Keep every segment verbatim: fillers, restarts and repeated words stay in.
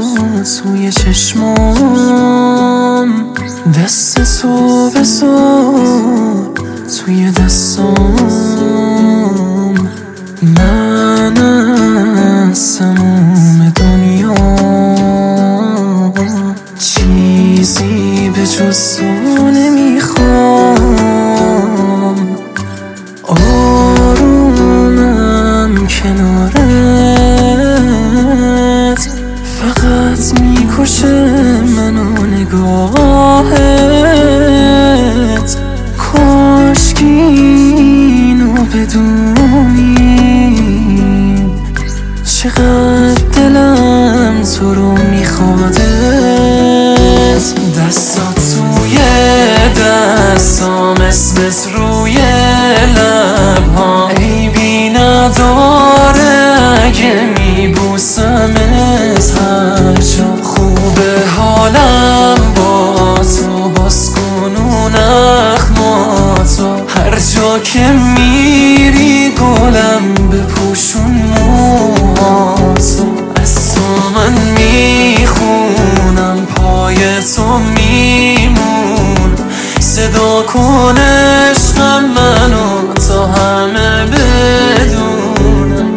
توی چشمام، دست تو بذار توی دستام. من از تموم دنیا چیزی به جز تو نمیخوام. آرومم کنارت، فقط میکشه منو نگاهت. کاشکی اینو بدونی چقدر دلم تو رو میخوادت. دستات توی دستام، اسمت روی لبها، عیبی نداره اگه میبوسمت هر جا. خوبه حالم با تو، باز کن اون اخماتو. هر جا که میری گلم بپوشون موهاتو. از تو من میخونم، پای تو میمون. صدا کن عشقم منو تا همه بدونم.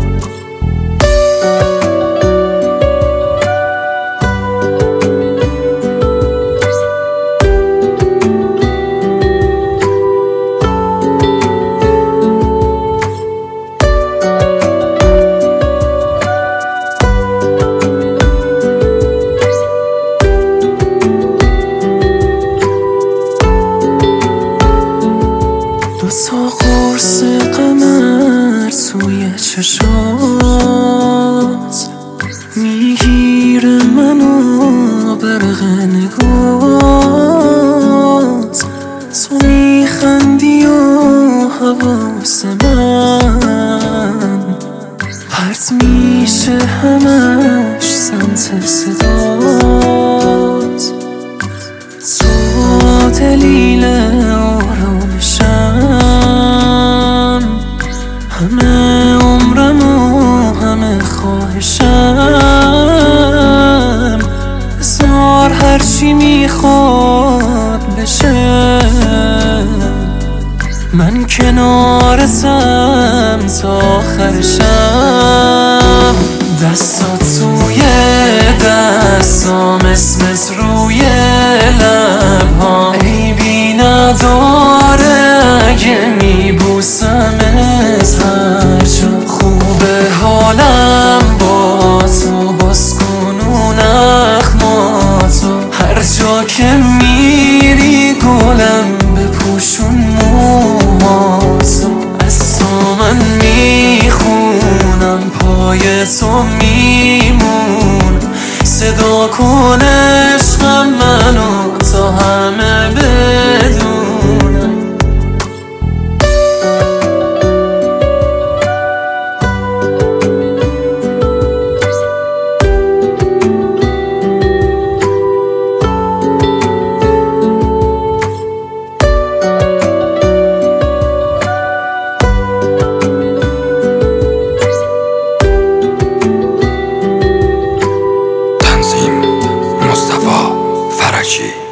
دو تا قرص قمر توی چشات، میگیره منو برق نگات. تو میخندی و حواس من پرت میشه همش سمت صدات. تو دلیل آرامشم، همه عمرم و همه خواهشم. بذار هرچی میخواد بشه، من کنارتم تا آخر شب. دستات توی دستام، اسمت روی لبها، عیبی نداره اگه میبوسمت هر جا. خوبه حالم با تو، باز کن اون اخماتو. هر جا که میری گلم بپوشون موهاتو. از تو من میخونم، پای تو میمون. صدا کن عشقم منو تا همه بدونم. مصطفی فرجی.